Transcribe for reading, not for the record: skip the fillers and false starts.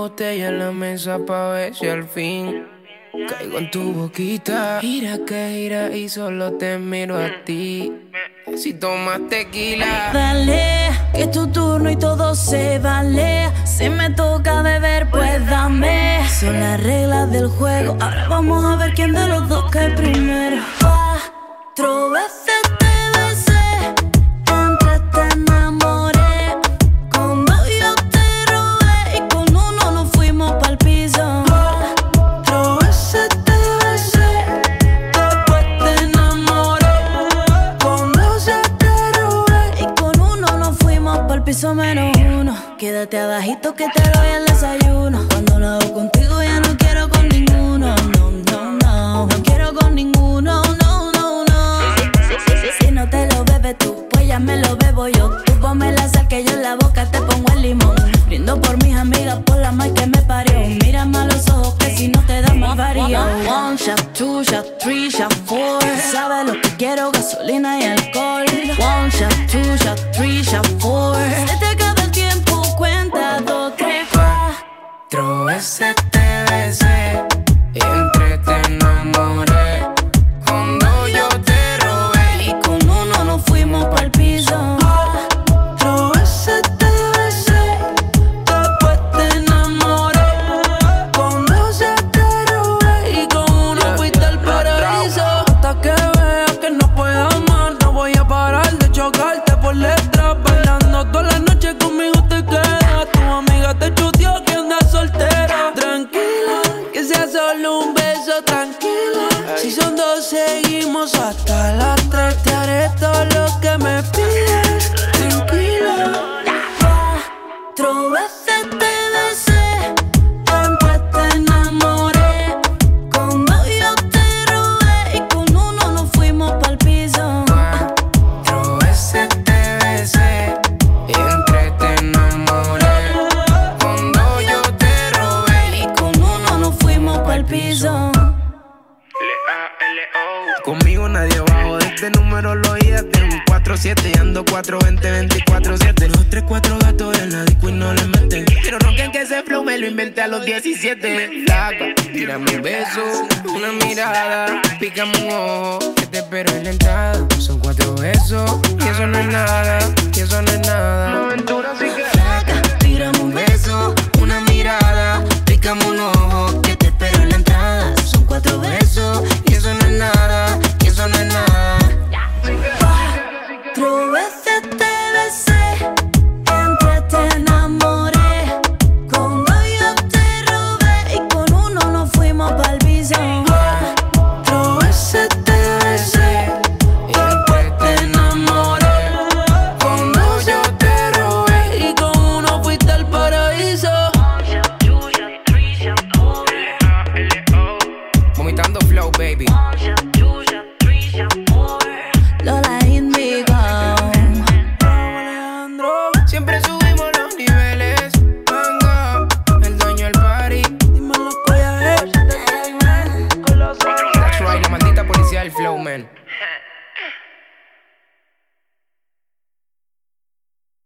botella en la mesa pa' ver si al fin caigo en tu boquita. Gira que gira y solo te miro a ti. Si tomas tequila, dale, que es tu turno y todo se vale. Si me toca beber, pues dame. Son las reglas del juego. Ahora vamos a ver quién de los dos cae primero. 4 veces te besé, entre te enamoré. Con 2 yo te robé y con 1 nos fuimos pa'l piso. 4 veces te besé, después te enamoré. Con 2 ya te robé y con 1 nos fuimos pa'l piso -1. Quédate abajito que te doy el desayuno. Cuando lo hago contigo ya no quiero con ninguno. No, no, no, no quiero con ninguno. No, no, no. Si no te lo bebes tú, pues ya me lo bebo yo. Tú ponme la sal que yo en la boca te pongo el limón. Brindo por mis amigas, por la mal que me parió. Mírame a los ojos que si no te damos varío. 1 shot, 2 shot, 3 shot, 4. Sabes lo que quiero, gasolina y alcohol. 1 shot, 2 shot, 3 shot, 4. Se te acaba el tiempo, cuenta 2, 3, 4 veces te besé y entre te enamoré. Con 2 yo te robé y con 1 nos fuimos pa'l piso. 4 veces te besé, después te enamoré. Con 2 ya te robé y con 1 fuiste al paraíso. hasta que veas que no puedo más. No voy a parar de chocarte por detrás. Bailando toda la noche conmigo te quedas. Tu amiga te chuteó que andas soltera. Tranquila, que sea solo un beso, tranquila. Si son 2 seguimos hasta las 3. Te haré todo lo que me pides, tranquila. 4 veces te besé, después te enamoré. Con 2 yo te robé y con 1 nos fuimos pa'l piso. 4 veces te besé y entre te enamoré. Con 2 yo te robé y con 1 nos fuimos pa'l piso. Conmigo nadie bajo de este número lo oía. Tengo un 4-7 y ando 4-20, 24-7. Los 3-4 gatos en la disco y no le meten. Quiero rocken que ese flow me lo inventé a los 17. Flaca, tírame un beso, una mirada, pícame un ojo, que te espero en la entrada. Son 4 besos y eso no es nada, y eso no es nada. Una aventura sin